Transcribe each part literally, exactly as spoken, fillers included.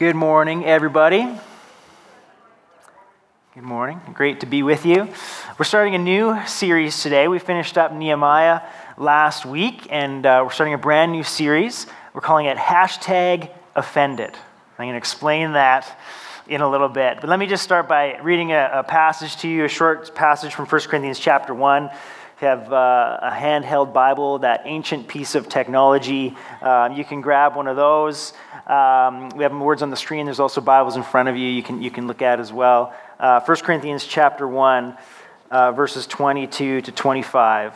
Good morning, everybody. Good morning. Great to be with you. We're starting a new series today. We finished up Nehemiah last week, and uh, we're starting a brand new series. We're calling it Hashtag Offended. I'm going to explain that in a little bit. But let me just start by reading a, a passage to you, a short passage from First Corinthians chapter one. If you have uh, a handheld Bible, that ancient piece of technology, um, you can grab one of those. Um, we have words on the screen. There's also Bibles in front of you. You can you can look at as well. Uh, First Corinthians chapter one, uh, verses twenty-two to twenty-five.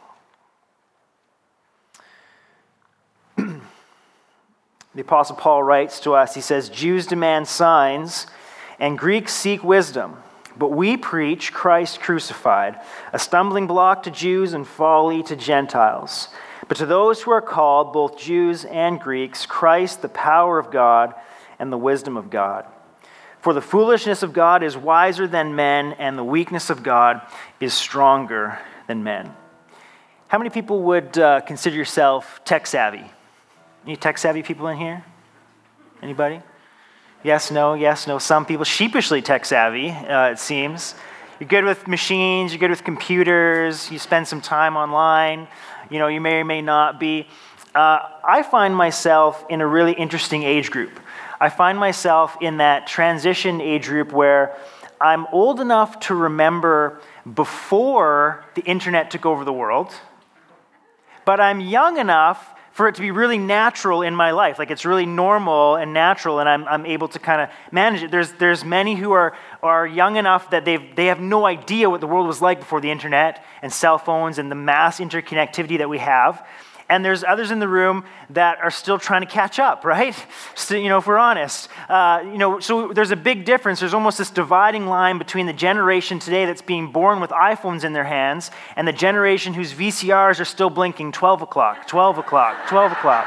The Apostle Paul writes to us. He says, "Jews demand signs, and Greeks seek wisdom. But we preach Christ crucified, a stumbling block to Jews and folly to Gentiles. But to those who are called, both Jews and Greeks, Christ, the power of God and the wisdom of God. For the foolishness of God is wiser than men, and the weakness of God is stronger than men." How many people would uh, consider yourself tech-savvy? Any tech-savvy people in here? Anybody? Yes, no, yes, no. Some people sheepishly tech-savvy, uh, it seems. You're good with machines, you're good with computers, you spend some time online. You know, you may or may not be. Uh, I find myself in a really interesting age group. I find myself in that transition age group where I'm old enough to remember before the internet took over the world, but I'm young enough for it to be really natural in my life. Like it's really normal and natural, and I'm I'm able to kind of manage it. There's there's many who are are young enough that they've they have no idea what the world was like before the internet and cell phones and the mass interconnectivity that we have. And there's others in the room that are still trying to catch up, right? So, you know, if we're honest, uh, you know, so there's a big difference. There's almost this dividing line between the generation today that's being born with iPhones in their hands and the generation whose V C Rs are still blinking twelve o'clock, twelve o'clock, twelve o'clock.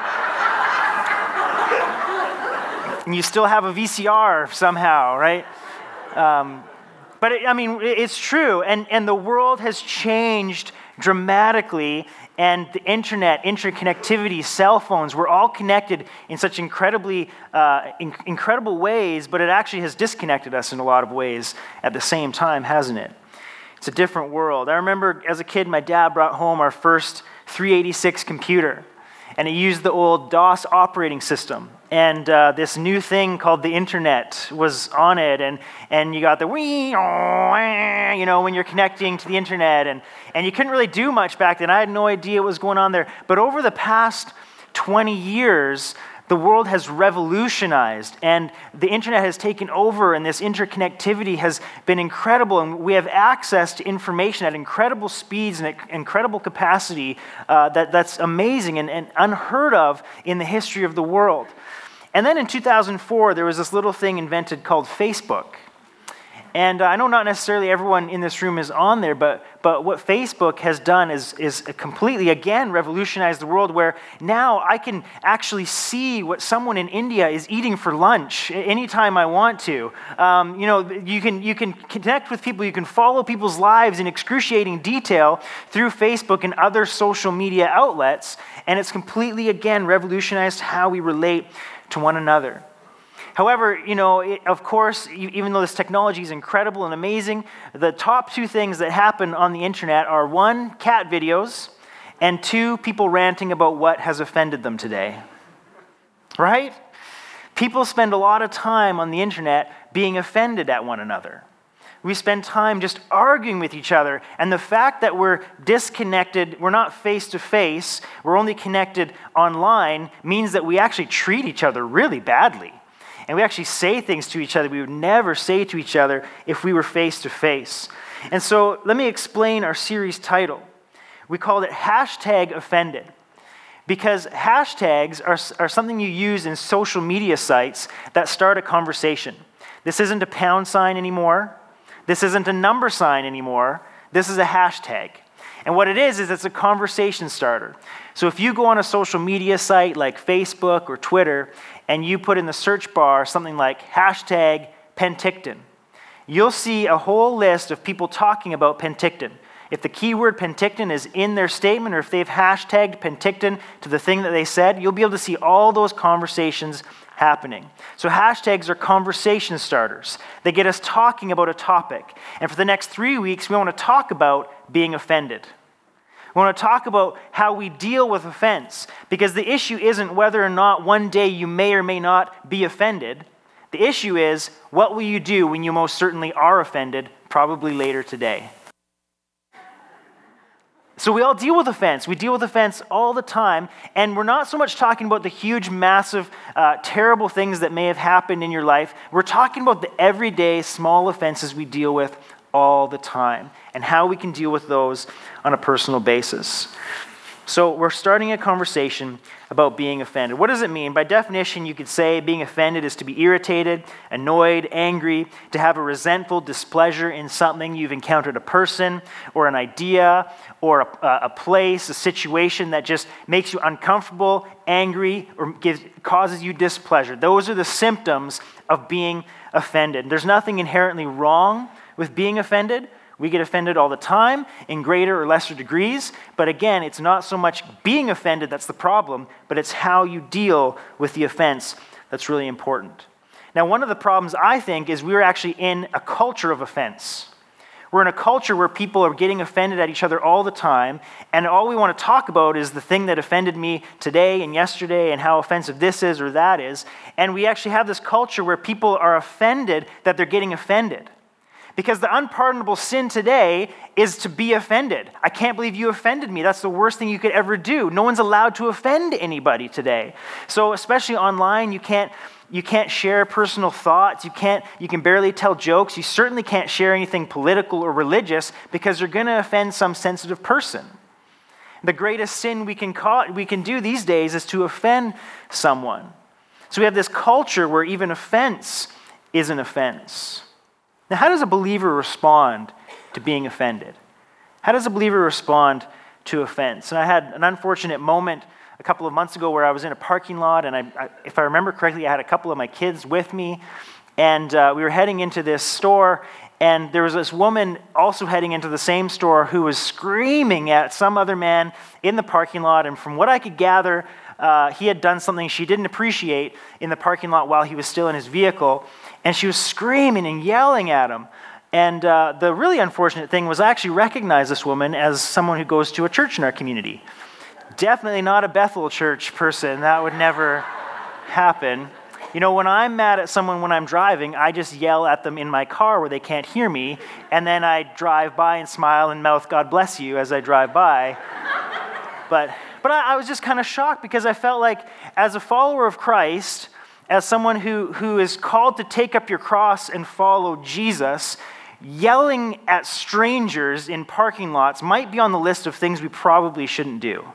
And you still have a V C R somehow, right? Um, but it, I mean, it's true. And, and the world has changed dramatically. And the internet, interconnectivity, cell phones, we're all connected in such incredibly, uh, in- incredible ways, but it actually has disconnected us in a lot of ways at the same time, hasn't it? It's a different world. I remember as a kid, my dad brought home our first three eighty-six computer, and it used the old DOS operating system. And uh, this new thing called the internet was on it, and and you got the wee, you know, when you're connecting to the internet, and, and you couldn't really do much back then. I had no idea what was going on there. But over the past twenty years, the world has revolutionized, and the internet has taken over, and this interconnectivity has been incredible, and we have access to information at incredible speeds and at incredible capacity uh, that, that's amazing and, and unheard of in the history of the world. And then in two thousand four, there was this little thing invented called Facebook. And uh, I know not necessarily everyone in this room is on there, but but what Facebook has done is is completely, again, revolutionized the world, where now I can actually see what someone in India is eating for lunch anytime I want to. Um, you know, you can you can connect with people, you can follow people's lives in excruciating detail through Facebook and other social media outlets, and it's completely, again, revolutionized how we relate to one another. However, you know, it, of course, even though this technology is incredible and amazing, the top two things that happen on the internet are one, cat videos, and two, people ranting about what has offended them today. Right? People spend a lot of time on the internet being offended at one another. We spend time just arguing with each other, and the fact that we're disconnected, we're not face-to-face, we're only connected online, means that we actually treat each other really badly. And we actually say things to each other we would never say to each other if we were face-to-face. And so let me explain our series title. We called it Hashtag Offended, because hashtags are, are something you use in social media sites that start a conversation. This isn't a pound sign anymore. This isn't a number sign anymore. This is a hashtag. And what it is, is it's a conversation starter. So if you go on a social media site like Facebook or Twitter, and you put in the search bar something like hashtag Penticton, you'll see a whole list of people talking about Penticton. if the keyword Penticton is in their statement, or if they've hashtagged Penticton to the thing that they said, you'll be able to see all those conversations happening. So hashtags are conversation starters. They get us talking about a topic. And for the next three weeks, we want to talk about being offended. We want to talk about how we deal with offense, because the issue isn't whether or not one day you may or may not be offended. The issue is, what will you do when you most certainly are offended, probably later today? So we all deal with offense. We deal with offense all the time, and we're not so much talking about the huge, massive, uh, terrible things that may have happened in your life. We're talking about the everyday, small offenses we deal with all the time, and how we can deal with those on a personal basis. So we're starting a conversation about being offended. What does it mean? By definition, you could say being offended is to be irritated, annoyed, angry, to have a resentful displeasure in something. You've encountered a person or an idea or a, a place, a situation that just makes you uncomfortable, angry, or gives, causes you displeasure. Those are the symptoms of being offended. There's nothing inherently wrong with being offended. We get offended all the time in greater or lesser degrees, but again, it's not so much being offended that's the problem, but it's how you deal with the offense that's really important. Now, one of the problems, I think, is we're actually in a culture of offense. We're in a culture where people are getting offended at each other all the time, and all we want to talk about is the thing that offended me today and yesterday and how offensive this is or that is, and we actually have this culture where people are offended that they're getting offended. Because the unpardonable sin today is to be offended. I can't believe you offended me. That's the worst thing you could ever do. No one's allowed to offend anybody today. So especially online, you can't you can't share personal thoughts. You can't you can barely tell jokes. You certainly can't share anything political or religious because you're going to offend some sensitive person. The greatest sin we can call, we can do these days is to offend someone. So we have this culture where even offense is an offense. Now, how does a believer respond to being offended? How does a believer respond to offense? And I had an unfortunate moment a couple of months ago where I was in a parking lot, and I, I, if I remember correctly, I had a couple of my kids with me, and uh, we were heading into this store, and there was this woman also heading into the same store who was screaming at some other man in the parking lot, and from what I could gather, uh, he had done something she didn't appreciate in the parking lot while he was still in his vehicle. And she was screaming and yelling at him. And uh, the really unfortunate thing was I actually recognized this woman as someone who goes to a church in our community. Definitely not a Bethel church person. That would never happen. You know, when I'm mad at someone when I'm driving, I just yell at them in my car where they can't hear me. And then I drive by and smile and mouth, "God bless you," as I drive by. But, but I, I was just kind of shocked because I felt like as a follower of Christ, as someone who, who is called to take up your cross and follow Jesus, yelling at strangers in parking lots might be on the list of things we probably shouldn't do.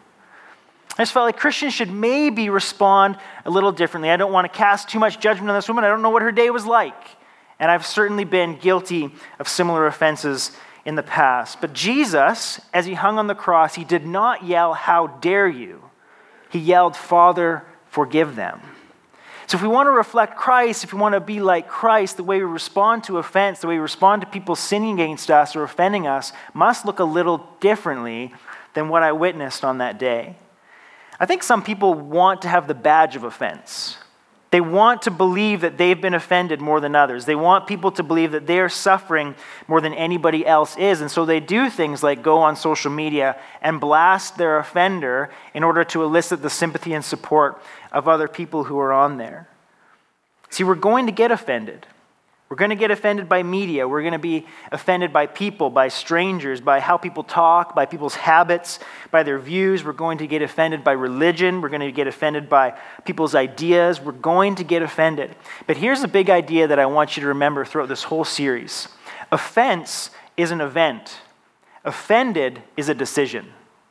I just felt like Christians should maybe respond a little differently. I don't want to cast too much judgment on this woman. I don't know what her day was like. And I've certainly been guilty of similar offenses in the past. But Jesus, as he hung on the cross, he did not yell, "How dare you?" He yelled, "Father, forgive them." So if we want to reflect Christ, if we want to be like Christ, the way we respond to offense, the way we respond to people sinning against us or offending us must look a little differently than what I witnessed on that day. I think some people want to have the badge of offense. They want to believe that they've been offended more than others. They want people to believe that they're suffering more than anybody else is. And so they do things like go on social media and blast their offender in order to elicit the sympathy and support of other people who are on there. See, we're going to get offended. We're going to get offended by media. We're going to be offended by people, by strangers, by how people talk, by people's habits, by their views. We're going to get offended by religion. We're going to get offended by people's ideas. We're going to get offended. But here's a big idea that I want you to remember throughout this whole series. Offense is an event. Offended is a decision.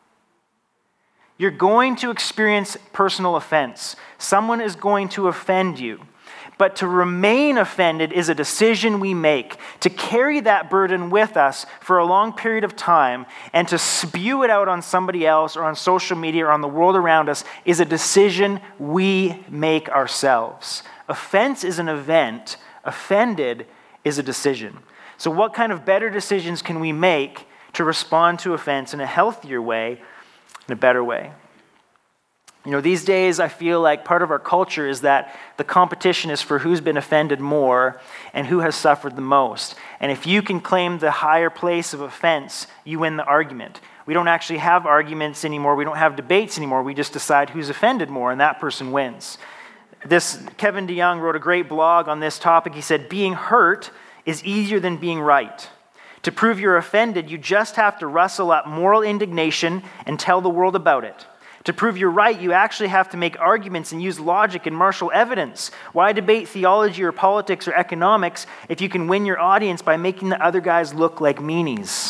You're going to experience personal offense. Someone is going to offend you. But to remain offended is a decision we make, to carry that burden with us for a long period of time and to spew it out on somebody else or on social media or on the world around us is a decision we make ourselves. Offense is an event. Offended is a decision. So what kind of better decisions can we make to respond to offense in a healthier way, in a better way. You know, these days I feel like part of our culture is that the competition is for who's been offended more and who has suffered the most. And if you can claim the higher place of offense, you win the argument. We don't actually have arguments anymore. We don't have debates anymore. We just decide who's offended more, and that person wins. This Kevin DeYoung wrote a great blog on this topic. He said, being hurt is easier than being right. To prove you're offended, you just have to rustle up moral indignation and tell the world about it. To prove you're right, you actually have to make arguments and use logic and martial evidence. Why debate theology or politics or economics if you can win your audience by making the other guys look like meanies?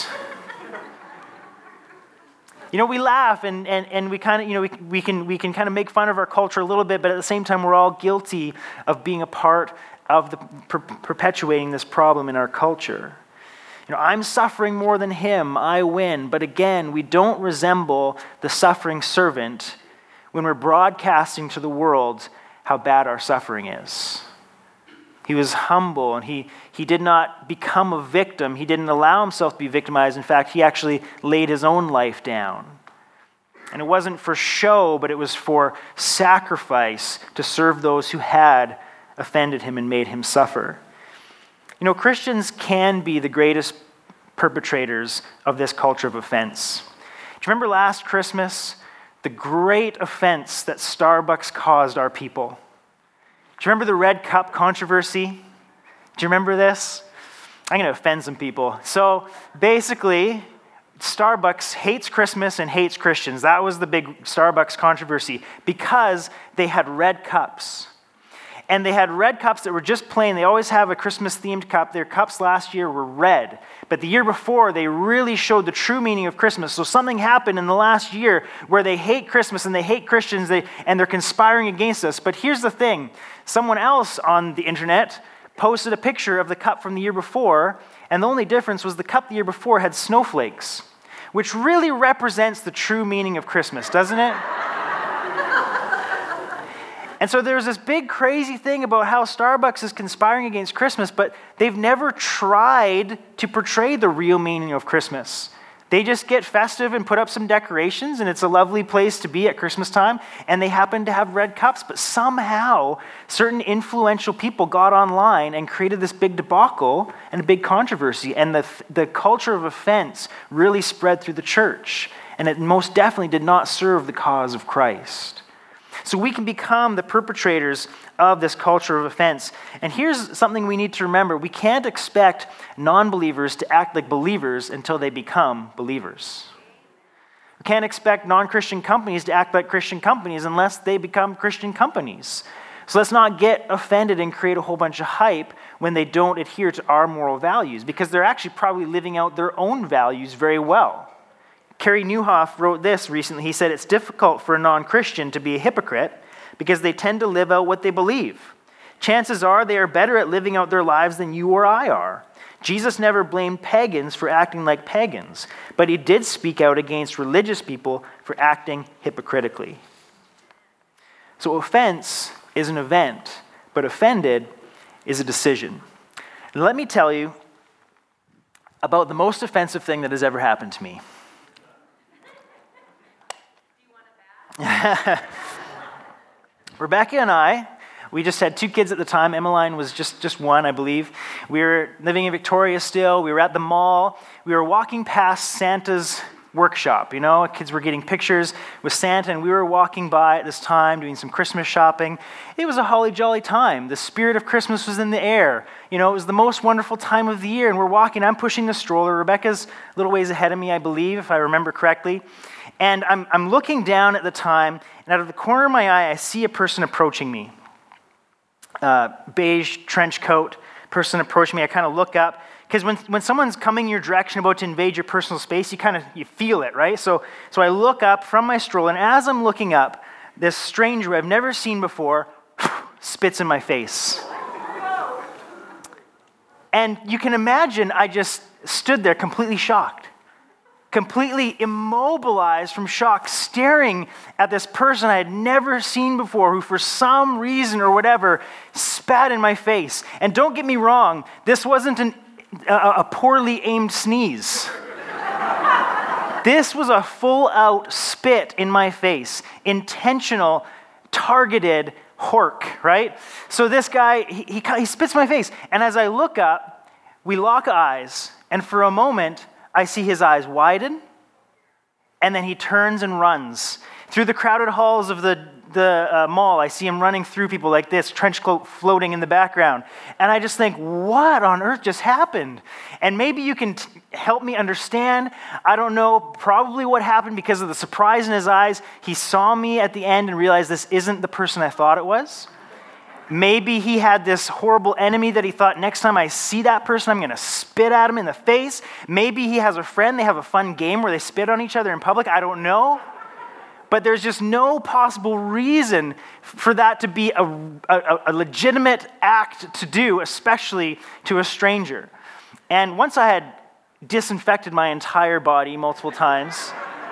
You know, we laugh and, and, and we kind of, you know, we, we can we can kind of make fun of our culture a little bit, but at the same time, we're all guilty of being a part of the per- perpetuating this problem in our culture. You know, I'm suffering more than him, I win. But again, we don't resemble the suffering servant when we're broadcasting to the world how bad our suffering is. He was humble and he, he did not become a victim. He didn't allow himself to be victimized. In fact, he actually laid his own life down. And it wasn't for show, but it was for sacrifice to serve those who had offended him and made him suffer. You know, Christians can be the greatest perpetrators of this culture of offense. Do you remember last Christmas, the great offense that Starbucks caused our people? Do you remember the red cup controversy? Do you remember this? I'm going to offend some people. So basically, Starbucks hates Christmas and hates Christians. That was the big Starbucks controversy because they had red cups. And they had red cups that were just plain. They always have a Christmas-themed cup. Their cups last year were red. But the year before, they really showed the true meaning of Christmas. So something happened in the last year where they hate Christmas and they hate Christians they, and they're conspiring against us. But here's the thing. Someone else on the internet posted a picture of the cup from the year before, and the only difference was the cup the year before had snowflakes, which really represents the true meaning of Christmas, doesn't it? And so there's this big crazy thing about how Starbucks is conspiring against Christmas, but they've never tried to portray the real meaning of Christmas. They just get festive and put up some decorations, and it's a lovely place to be at Christmas time, and they happen to have red cups, but somehow certain influential people got online and created this big debacle and a big controversy, and the, the culture of offense really spread through the church, and it most definitely did not serve the cause of Christ. So we can become the perpetrators of this culture of offense. And here's something we need to remember. We can't expect non-believers to act like believers until they become believers. We can't expect non-Christian companies to act like Christian companies unless they become Christian companies. So let's not get offended and create a whole bunch of hype when they don't adhere to our moral values, because they're actually probably living out their own values very well. Carey Nieuwhof wrote this recently. He said, it's difficult for a non-Christian to be a hypocrite because they tend to live out what they believe. Chances are they are better at living out their lives than you or I are. Jesus never blamed pagans for acting like pagans, but he did speak out against religious people for acting hypocritically. So offense is an event, but offended is a decision. And let me tell you about the most offensive thing that has ever happened to me. Rebecca and I, we just had two kids at the time. Emmeline was just, just one, I believe. We were living in Victoria still. We were at the mall. We were walking past Santa's workshop. You know, kids were getting pictures with Santa, and we were walking by at this time doing some Christmas shopping. It was a holly jolly time. The spirit of Christmas was in the air. You know, it was the most wonderful time of the year, and we're walking. I'm pushing the stroller. Rebecca's a little ways ahead of me, I believe, if I remember correctly. And I'm, I'm looking down at the time, and out of the corner of my eye, I see a person approaching me. Uh, beige trench coat, person approaching me. I kind of look up, because when, when someone's coming your direction, about to invade your personal space, you kind of, you feel it, right? So, so I look up from my stroller, and as I'm looking up, this stranger I've never seen before spits in my face. And you can imagine I just stood there completely shocked. Completely immobilized from shock, staring at this person I had never seen before who for some reason or whatever spat in my face. And don't get me wrong, this wasn't an, a, a poorly aimed sneeze. This was a full-out spit in my face, intentional, targeted hork, right? So this guy, he, he, he spits in my face. And as I look up, we lock eyes. And for a moment, I see his eyes widen. And then he turns and runs. Through the crowded halls of the, the uh, mall, I see him running through people like this, trench coat floating in the background. And I just think, what on earth just happened? And maybe you can t- help me understand. I don't know probably what happened because of the surprise in his eyes. He saw me at the end and realized this isn't the person I thought it was. Maybe he had this horrible enemy that he thought, next time I see that person, I'm going to spit at him in the face. Maybe he has a friend. They have a fun game where they spit on each other in public. I don't know. But there's just no possible reason for that to be a, a, a legitimate act to do, especially to a stranger. And once I had disinfected my entire body multiple times,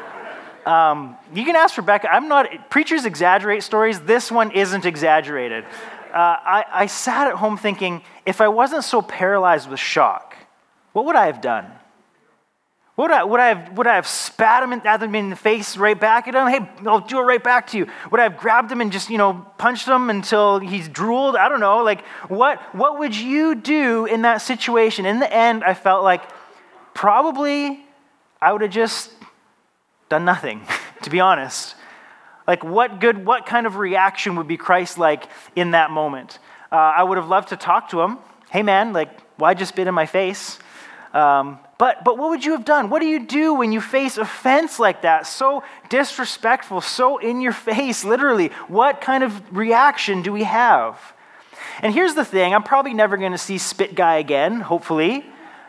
um, you can ask Rebecca. I'm not, preachers exaggerate stories. This one isn't exaggerated. Uh, I, I sat at home thinking, if I wasn't so paralyzed with shock, what would I have done? Would I, would I have, would I have spat him in, at him in the face right back at him? Hey, I'll do it right back to you. Would I have grabbed him and just, you know, punched him until he's drooled? I don't know. Like, what, what would you do in that situation? In the end, I felt like probably I would have just done nothing, to be honest. Like, what good, what kind of reaction would be Christ-like in that moment? Uh, I would have loved to talk to him. Hey, man, like, why just spit in my face? Um, but but what would you have done? What do you do when you face offense like that? So disrespectful, so in your face, literally. What kind of reaction do we have? And here's the thing. I'm probably never going to see Spit Guy again, hopefully.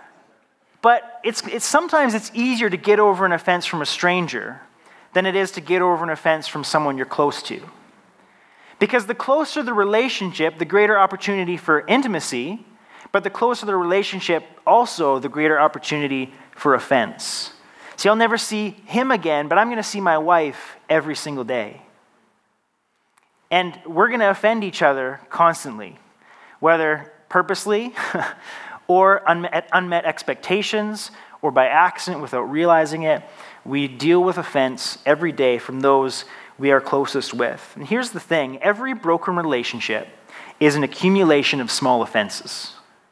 But it's it's sometimes it's easier to get over an offense from a stranger than it is to get over an offense from someone you're close to. Because the closer the relationship, the greater opportunity for intimacy, but the closer the relationship, also the greater opportunity for offense. See, I'll never see him again, but I'm going to see my wife every single day. And we're going to offend each other constantly, whether purposely or unmet, unmet expectations or by accident without realizing it. We deal with offense every day from those we are closest with. And here's the thing. Every broken relationship is an accumulation of small offenses.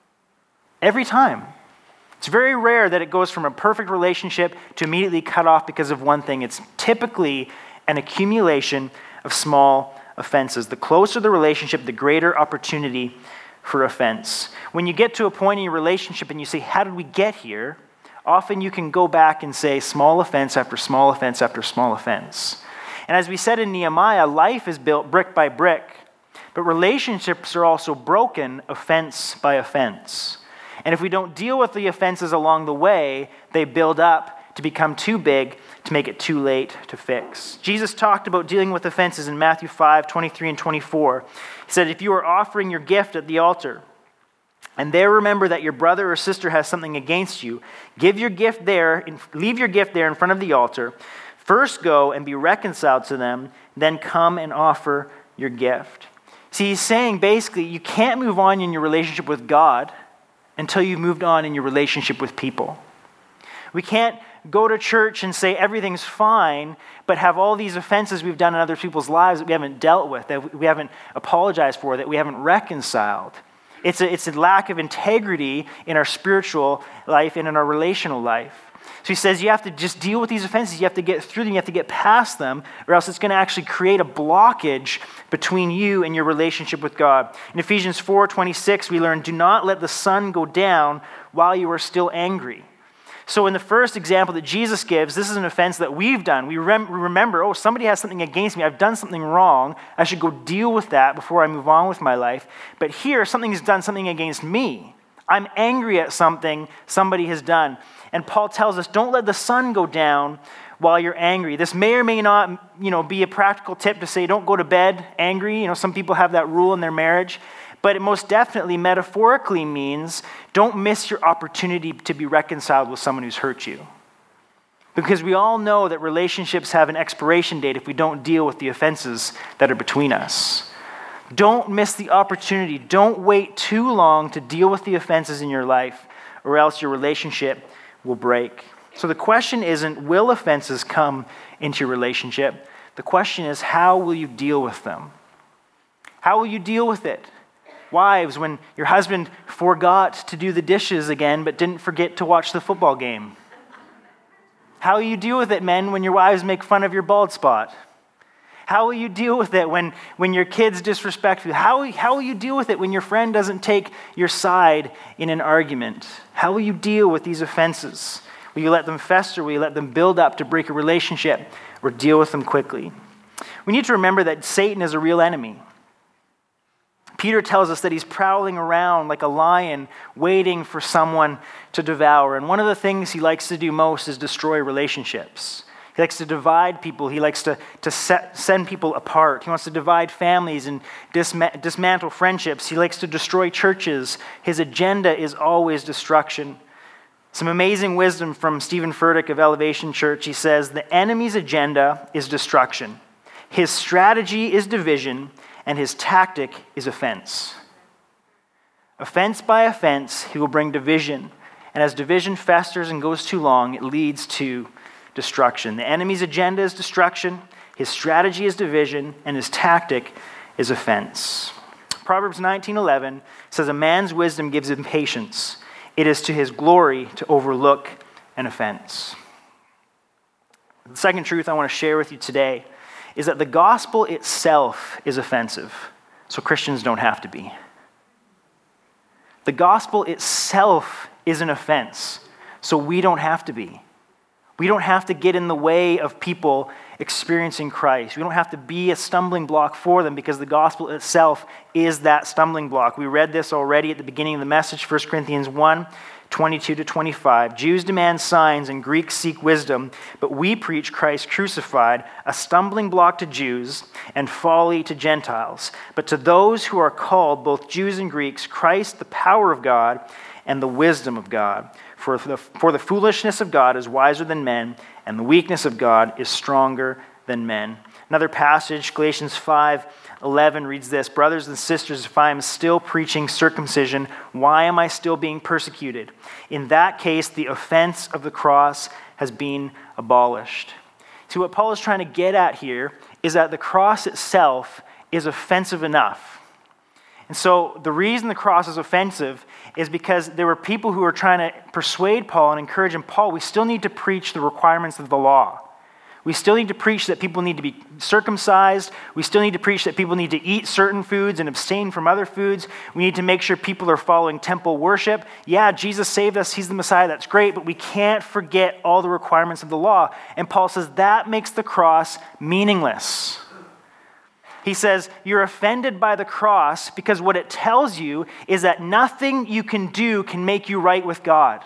Every time. It's very rare that it goes from a perfect relationship to immediately cut off because of one thing. It's typically an accumulation of small offenses. The closer the relationship, the greater opportunity for offense. When you get to a point in your relationship and you say, how did we get here? Often you can go back and say small offense after small offense after small offense. And as we said in Nehemiah, life is built brick by brick, but relationships are also broken offense by offense. And if we don't deal with the offenses along the way, they build up to become too big to make it too late to fix. Jesus talked about dealing with offenses in Matthew five, twenty-three and twenty-four. He said, if you are offering your gift at the altar, and there remember that your brother or sister has something against you, give your gift there, leave your gift there in front of the altar. First go and be reconciled to them, then come and offer your gift. See, he's saying basically you can't move on in your relationship with God until you've moved on in your relationship with people. We can't go to church and say everything's fine, but have all these offenses we've done in other people's lives that we haven't dealt with, that we haven't apologized for, that we haven't reconciled. It's a, it's a lack of integrity in our spiritual life and in our relational life. So he says you have to just deal with these offenses. You have to get through them. You have to get past them, or else it's going to actually create a blockage between you and your relationship with God. In Ephesians four twenty-six, we learn, do not let the sun go down while you are still angry. So in the first example that Jesus gives, this is an offense that we've done. We rem- remember, oh, somebody has something against me. I've done something wrong. I should go deal with that before I move on with my life. But here, something's done something against me. I'm angry at something somebody has done. And Paul tells us, don't let the sun go down while you're angry. This may or may not, you know, be a practical tip to say don't go to bed angry. You know, some people have that rule in their marriage. But it most definitely metaphorically means don't miss your opportunity to be reconciled with someone who's hurt you. Because we all know that relationships have an expiration date if we don't deal with the offenses that are between us. Don't miss the opportunity. Don't wait too long to deal with the offenses in your life, or else your relationship will break. So the question isn't, will offenses come into your relationship? The question is, how will you deal with them? How will you deal with it? Wives, when your husband forgot to do the dishes again but didn't forget to watch the football game. How will you deal with it, men, when your wives make fun of your bald spot? How will you deal with it when, when your kids disrespect you? How, how will you deal with it when your friend doesn't take your side in an argument? How will you deal with these offenses? Will you let them fester? Will you let them build up to break a relationship, or deal with them quickly? We need to remember that Satan is a real enemy. Peter tells us that he's prowling around like a lion, waiting for someone to devour. And one of the things he likes to do most is destroy relationships. He likes to divide people. He likes to, to set, send people apart. He wants to divide families and disma- dismantle friendships. He likes to destroy churches. His agenda is always destruction. Some amazing wisdom from Stephen Furtick of Elevation Church. He says, the enemy's agenda is destruction. His strategy is division, and his tactic is offense. Offense by offense, he will bring division. And as division festers and goes too long, it leads to destruction. The enemy's agenda is destruction, his strategy is division, and his tactic is offense. Proverbs nineteen eleven says, a man's wisdom gives him patience. It is to his glory to overlook an offense. The second truth I want to share with you today is that the gospel itself is offensive, so Christians don't have to be. The gospel itself is an offense, so we don't have to be. We don't have to get in the way of people experiencing Christ. We don't have to be a stumbling block for them because the gospel itself is that stumbling block. We read this already at the beginning of the message, First Corinthians one, twenty-two to twenty-five. Jews demand signs and Greeks seek wisdom, but we preach Christ crucified, a stumbling block to Jews and folly to Gentiles. But to those who are called, both Jews and Greeks, Christ, the power of God and the wisdom of God. For the, for the foolishness of God is wiser than men, and the weakness of God is stronger than men. Another passage, Galatians five eleven reads this, brothers and sisters, if I am still preaching circumcision, why am I still being persecuted? In that case, the offense of the cross has been abolished. See, what Paul is trying to get at here is that the cross itself is offensive enough. And so the reason the cross is offensive is because there were people who were trying to persuade Paul and encourage him, Paul, we still need to preach the requirements of the law. We still need to preach that people need to be circumcised. We still need to preach that people need to eat certain foods and abstain from other foods. We need to make sure people are following temple worship. Yeah, Jesus saved us. He's the Messiah. That's great. But we can't forget all the requirements of the law. And Paul says that makes the cross meaningless. He says, you're offended by the cross because what it tells you is that nothing you can do can make you right with God.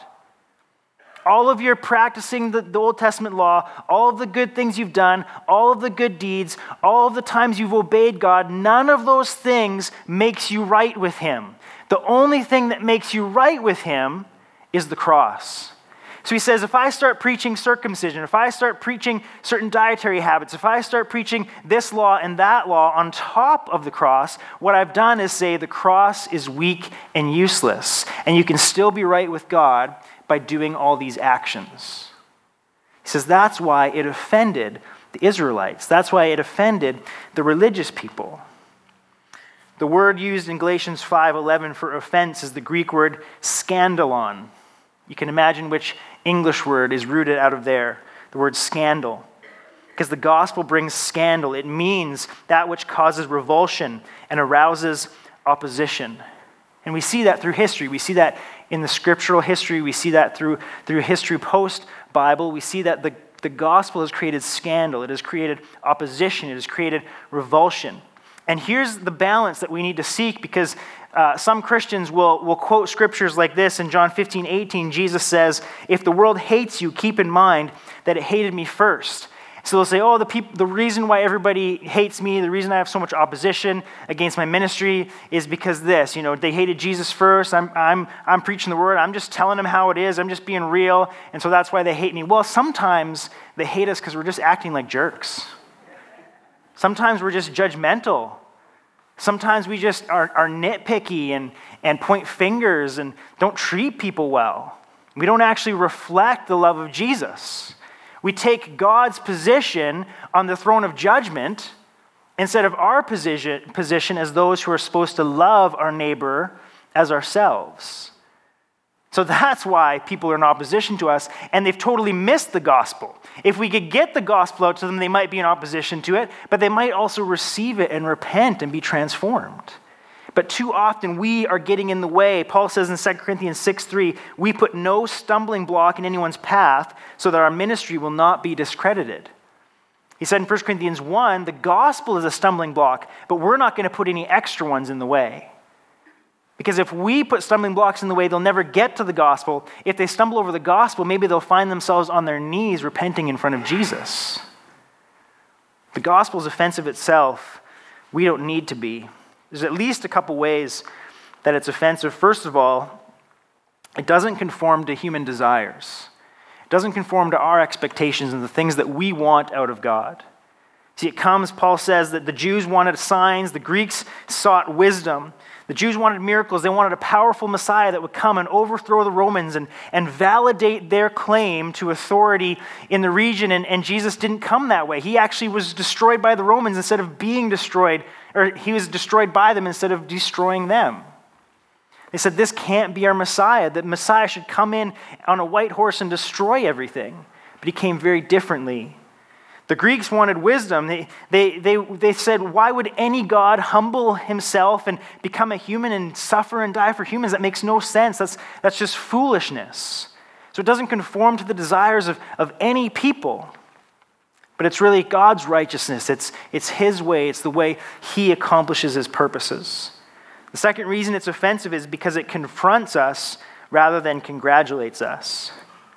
All of your practicing the, the Old Testament law, all of the good things you've done, all of the good deeds, all of the times you've obeyed God, none of those things makes you right with him. The only thing that makes you right with him is the cross. So he says, if I start preaching circumcision, if I start preaching certain dietary habits, if I start preaching this law and that law on top of the cross, what I've done is say the cross is weak and useless, and you can still be right with God by doing all these actions. He says that's why it offended the Israelites. That's why it offended the religious people. The word used in Galatians five eleven for offense is the Greek word scandalon. You can imagine which English word is rooted out of there, the word scandal. Because the gospel brings scandal. It means that which causes revulsion and arouses opposition. And we see that through history. We see that in the scriptural history. We see that through, through history post-Bible. We see that the, the gospel has created scandal. It has created opposition. It has created revulsion. And here's the balance that we need to seek, because uh, some Christians will, will quote scriptures like this. In John fifteen eighteen, Jesus says, if the world hates you, keep in mind that it hated me first. So they'll say, oh, the people, the reason why everybody hates me, the reason I have so much opposition against my ministry is because this, you know, they hated Jesus first. I'm, I'm, I'm preaching the word. I'm just telling them how it is. I'm just being real. And so that's why they hate me. Well, sometimes they hate us because we're just acting like jerks. Sometimes we're just judgmental. Sometimes we just are, are nitpicky and, and point fingers and don't treat people well. We don't actually reflect the love of Jesus. We take God's position on the throne of judgment instead of our position, position as those who are supposed to love our neighbor as ourselves. So that's why people are in opposition to us, and they've totally missed the gospel. If we could get the gospel out to them, they might be in opposition to it, but they might also receive it and repent and be transformed. But too often we are getting in the way. Paul says in Second Corinthians six three, we put no stumbling block in anyone's path so that our ministry will not be discredited. He said in First Corinthians one, the gospel is a stumbling block, but we're not going to put any extra ones in the way. Because if we put stumbling blocks in the way, they'll never get to the gospel. If they stumble over the gospel, maybe they'll find themselves on their knees repenting in front of Jesus. The gospel is offensive itself. We don't need to be. There's at least a couple ways that it's offensive. First of all, it doesn't conform to human desires. It doesn't conform to our expectations and the things that we want out of God. See, it comes, Paul says, that the Jews wanted signs, the Greeks sought wisdom. The Jews wanted miracles. They wanted a powerful Messiah that would come and overthrow the Romans and, and validate their claim to authority in the region. And, and Jesus didn't come that way. He actually was destroyed by the Romans instead of being destroyed, or he was destroyed by them instead of destroying them. They said, this can't be our Messiah. The Messiah should come in on a white horse and destroy everything. But he came very differently. The Greeks wanted wisdom. They, they, they, they said, why would any God humble himself and become a human and suffer and die for humans? That makes no sense. That's, that's just foolishness. So it doesn't conform to the desires of, of any people. But it's really God's righteousness. It's, it's his way. It's the way he accomplishes his purposes. The second reason it's offensive is because it confronts us rather than congratulates us.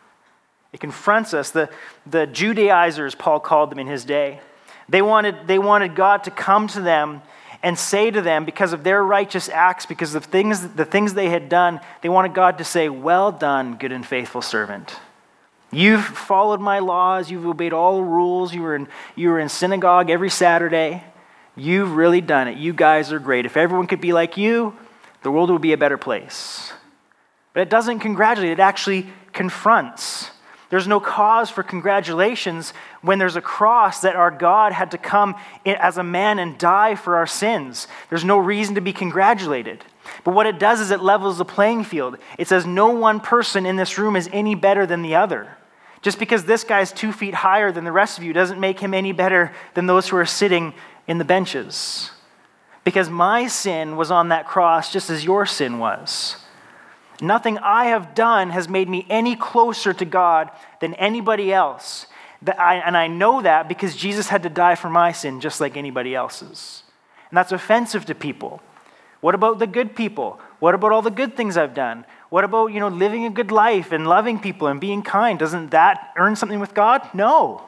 It confronts us. The, the Judaizers, Paul called them in his day. They wanted, they wanted God to come to them and say to them, because of their righteous acts, because of things, the things they had done, they wanted God to say, well done, good and faithful servant. You've followed my laws. You've obeyed all the rules. You were in, you were in synagogue every Saturday. You've really done it. You guys are great. If everyone could be like you, the world would be a better place. But it doesn't congratulate. It actually confronts. There's no cause for congratulations when there's a cross that our God had to come as a man and die for our sins. There's no reason to be congratulated. But what it does is it levels the playing field. It says no one person in this room is any better than the other. Just because this guy's two feet higher than the rest of you doesn't make him any better than those who are sitting in the benches. Because my sin was on that cross just as your sin was. Nothing I have done has made me any closer to God than anybody else. And I know that because Jesus had to die for my sin just like anybody else's. And that's offensive to people. What about the good people? What about all the good things I've done? What about, you know, living a good life and loving people and being kind? Doesn't that earn something with God? No.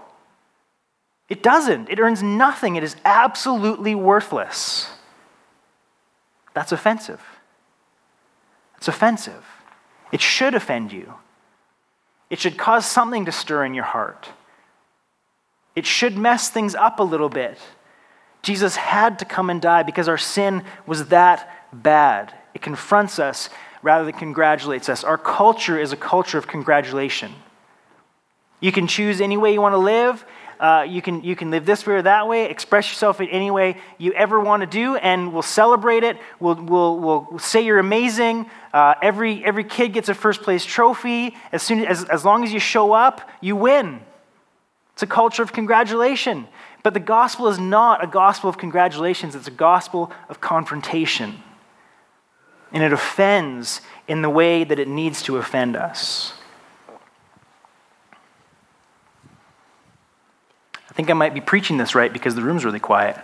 It doesn't. It earns nothing. It is absolutely worthless. That's offensive. It's offensive. It should offend you. It should cause something to stir in your heart. It should mess things up a little bit. Jesus had to come and die because our sin was that bad. It confronts us rather than congratulates us. Our culture is a culture of congratulation. You can choose any way you want to live. Uh, you can you can live this way or that way. Express yourself in any way you ever want to do, and we'll celebrate it. We'll we'll we'll say you're amazing. Uh, every every kid gets a first place trophy. As soon as as long as you show up, you win. It's a culture of congratulation. But the gospel is not a gospel of congratulations. It's a gospel of confrontation, and it offends in the way that it needs to offend us. I think I might be preaching this right because the room's really quiet.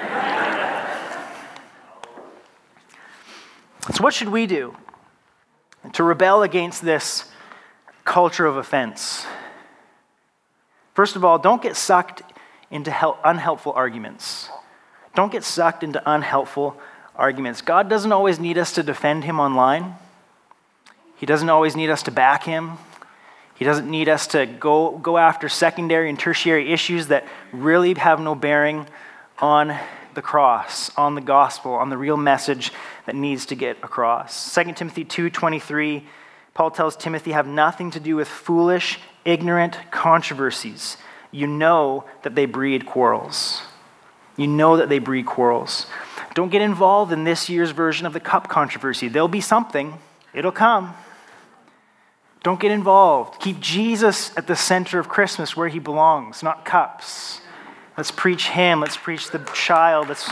So what should we do to rebel against this culture of offense? First of all, don't get sucked into unhelpful arguments. Don't get sucked into unhelpful arguments. God doesn't always need us to defend him online. He doesn't always need us to back him. He doesn't need us to go, go after secondary and tertiary issues that really have no bearing on the cross, on the gospel, on the real message that needs to get across. Second Timothy two twenty-three Paul tells Timothy, have nothing to do with foolish, ignorant controversies. You know that they breed quarrels. You know that they breed quarrels. Don't get involved in this year's version of the cup controversy. There'll be something. It'll come. Don't get involved. Keep Jesus at the center of Christmas where he belongs, not cups. Let's preach him. Let's preach the child. Let's...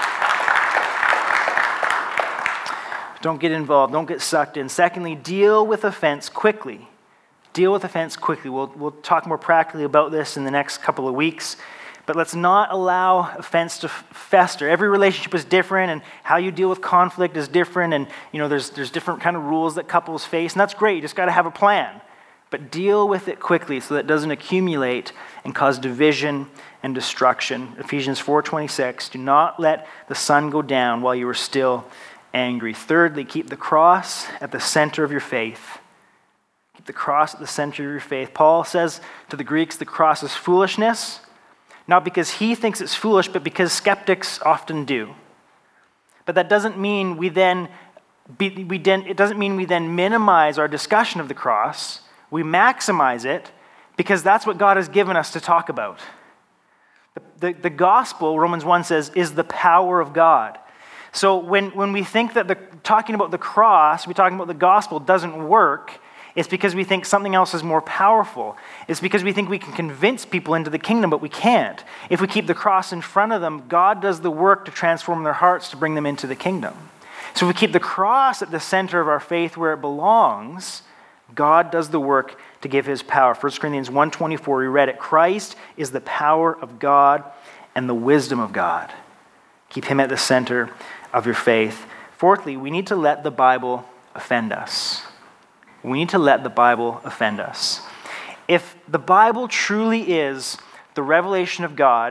Don't get involved. Don't get sucked in. Secondly, deal with offense quickly. Deal with offense quickly. We'll, we'll talk more practically about this in the next couple of weeks. But let's not allow offense to fester. Every relationship is different, and how you deal with conflict is different. And you know, there's there's different kind of rules that couples face, and that's great. You just got to have a plan. But deal with it quickly so that it doesn't accumulate and cause division and destruction. Ephesians four twenty-six, do not let the sun go down while you are still angry. Thirdly, keep the cross at the center of your faith. Keep the cross at the center of your faith. Paul says to the Greeks, the cross is foolishness, not because he thinks it's foolish, but because skeptics often do. But that doesn't mean we then, be, we then it doesn't mean we then minimize our discussion of the cross. We maximize it because that's what God has given us to talk about. The, the, the gospel, Romans one says, is the power of God. So when, when we think that the, talking about the cross, we're talking about the gospel doesn't work, it's because we think something else is more powerful. It's because we think we can convince people into the kingdom, but we can't. If we keep the cross in front of them, God does the work to transform their hearts to bring them into the kingdom. So if we keep the cross at the center of our faith where it belongs, God does the work to give his power. First Corinthians one twenty-four, we read it. Christ is the power of God and the wisdom of God. Keep him at the center of your faith. Fourthly, we need to let the Bible offend us. We need to let the Bible offend us. If the Bible truly is the revelation of God,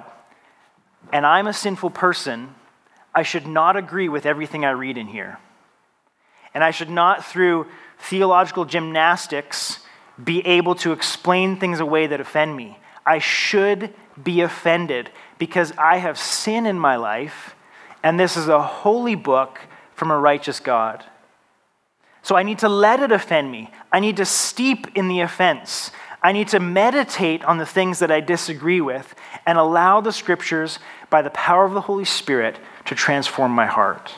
and I'm a sinful person, I should not agree with everything I read in here. And I should not, through theological gymnastics, be able to explain things away that offend me. I should be offended because I have sin in my life, and this is a holy book from a righteous God. So I need to let it offend me. I need to steep in the offense. I need to meditate on the things that I disagree with and allow the scriptures, by the power of the Holy Spirit, to transform my heart.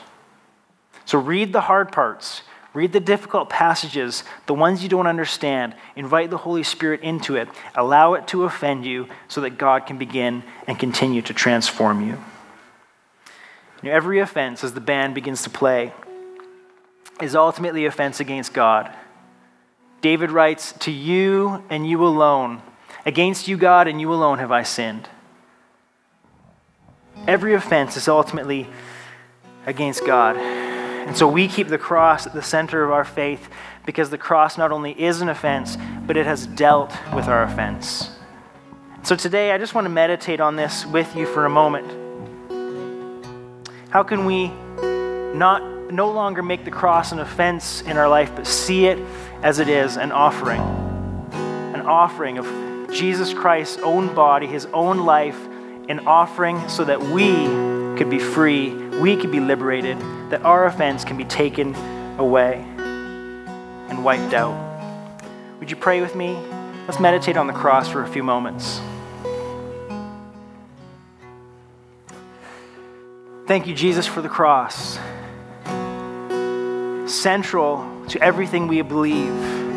So read the hard parts. Read the difficult passages, the ones you don't understand. Invite the Holy Spirit into it. Allow it to offend you so that God can begin and continue to transform you. You know, every offense, as the band begins to play, is ultimately offense against God. David writes, to you and you alone, against you, God, and you alone have I sinned. Every offense is ultimately against God. And so we keep the cross at the center of our faith because the cross not only is an offense, but it has dealt with our offense. So today, I just want to meditate on this with you for a moment. How can we not no longer make the cross an offense in our life, but see it as it is, an offering. An offering of Jesus Christ's own body, his own life, an offering so that we could be free, we could be liberated, that our offense can be taken away and wiped out. Would you pray with me? Let's meditate on the cross for a few moments. Thank you, Jesus, for the cross. Central to everything we believe.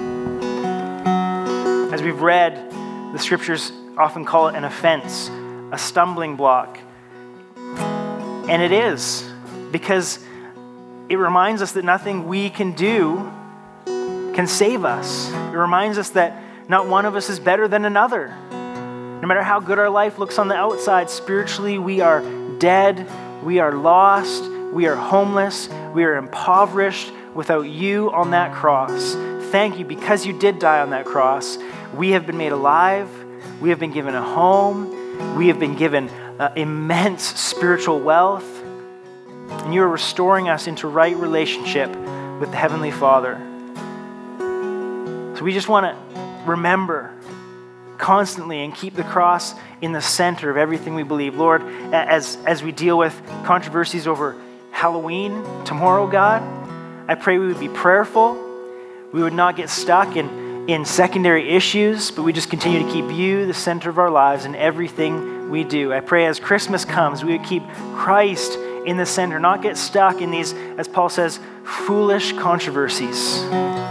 As we've read, the scriptures often call it an offense, a stumbling block. And it is, because it reminds us that nothing we can do can save us. It reminds us that not one of us is better than another. No matter how good our life looks on the outside, spiritually we are dead, we are lost, we are homeless, we are impoverished without you on that cross. Thank you, because you did die on that cross. We have been made alive, we have been given a home, we have been given uh, immense spiritual wealth, and you are restoring us into right relationship with the Heavenly Father. So we just want to remember constantly and keep the cross in the center of everything we believe. Lord, as, as we deal with controversies over Halloween tomorrow, God, I pray we would be prayerful, We would not get stuck in, in secondary issues, but we just continue to keep you the center of our lives in everything we do. I pray as Christmas comes, we would keep Christ in the center, not get stuck in these, as Paul says, foolish controversies.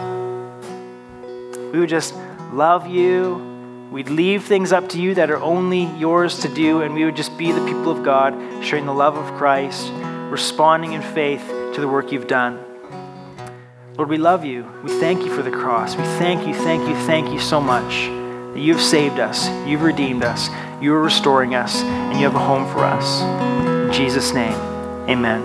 We would just love you. We'd leave things up to you that are only yours to do, and we would just be the people of God, sharing the love of Christ, responding in faith to the work you've done. Lord, we love you. We thank you for the cross. We thank you, thank you, thank you so much that you've saved us, you've redeemed us, you are restoring us, and you have a home for us. In Jesus' name, amen.